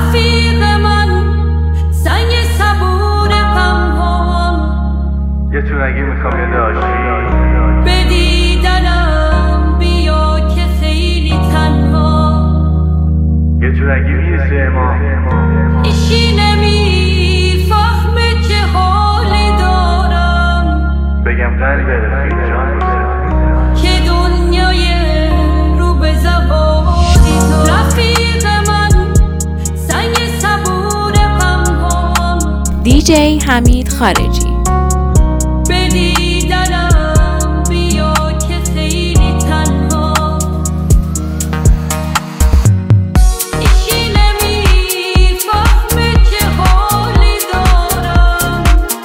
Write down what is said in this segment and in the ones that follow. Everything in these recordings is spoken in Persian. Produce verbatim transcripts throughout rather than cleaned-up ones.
رفیق من سنگ صبور غم‌هام، یه تونگی میخوام یه داشتی به دیدنم بیا که خیلی تنها، یه تونگی میرسه ما هیچی نمیفهمه چه حالی دارم، بگم قلب رفیق جان بسه که دنیای رو به زواری تو. رفیق من سنگ صبور غم‌هام، دیجی حمید خارجی. به دیدنم بیا که خیلی تنها، هیچی نمیفهمه چه حالی دارم،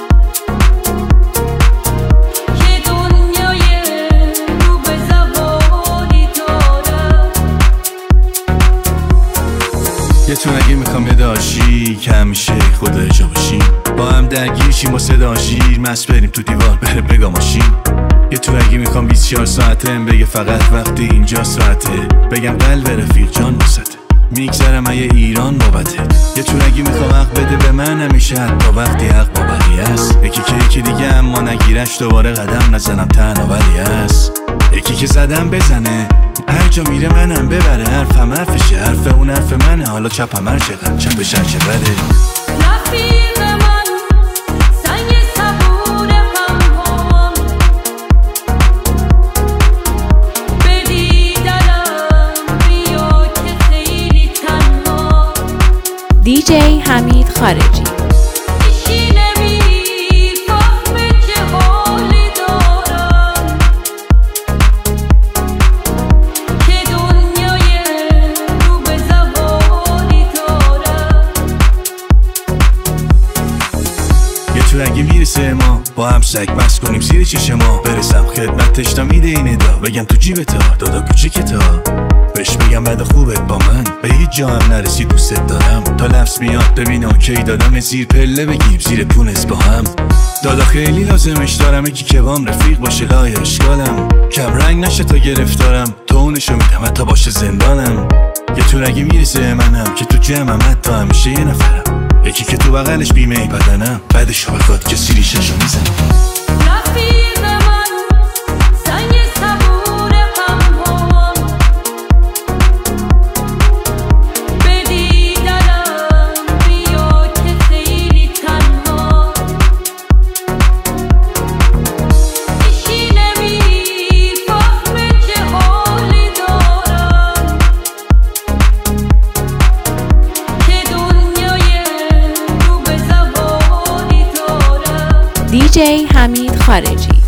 که دنیای رو به زواری دارم. یه تونگی میخوام یه داشتی که همیشه خدا جا باشیم، با هم درگیر شیم و صدا شیر مست بریم تو دیوار بره بگا ماشین. یه تونگی میخوام بیست و چهار ساعته بگه فقط وقتی اینجا ساعته، بگم قلب رفیق جان واسطه میگذرم یه ایران بابته. یه تونگی میخوام حق بده به من همیشه حتی وقتی حق با بقیه است، یکی که یکی دیگه اما نگیرش دوباره قدم نزنم تنها ولی است، یکی که زدم بزنه هر جا میره منم ببره، حرفم حرفشه حرف اون حرف منه، حالا چپم هر چقدر چپش هر چه بره. رفیق من سنگ صبور غم‌هام، به دیدنم بیا که خیلی تنها، دیجی حمید خارجی. هیچی نمیفهمه چه حالی دارم، که دنیای رو به زواری دارم. یه تونگی میرسه ما با هم سگ بس کنیم زیر چش ما، برسم خدمتش تا میده این ادا، بگم تو جیبتا دادا کوچیکتا، بهش بگم بعد خوبت با من به هیچ جا هم نرسی دوست دارم، تا لفظ میاد ببین اوکی دادم زیر پله بگیم زیر پونس با هم، دادا خیلی لازمش دارم یکی که بام رفیق باشه لای اشکالم، کم رنگ نشه تا گرفتارم تو اونشو میدم حتی باشه زندانم. یه تونگی میرسه منم که تو جمعم حتی همیشه یه نفرم، یکی که تو بغلش بیمه ای بدنم بعدشو بخواد که سیری ششو میزنم. رفیق من سنگ صبور غم‌هام، به دیدنم بیا که خیلی تنها، هیچی نمیفهمه چه حالی دارم، که دنیای رو به زواری دارم. دیجی حمید خارجی.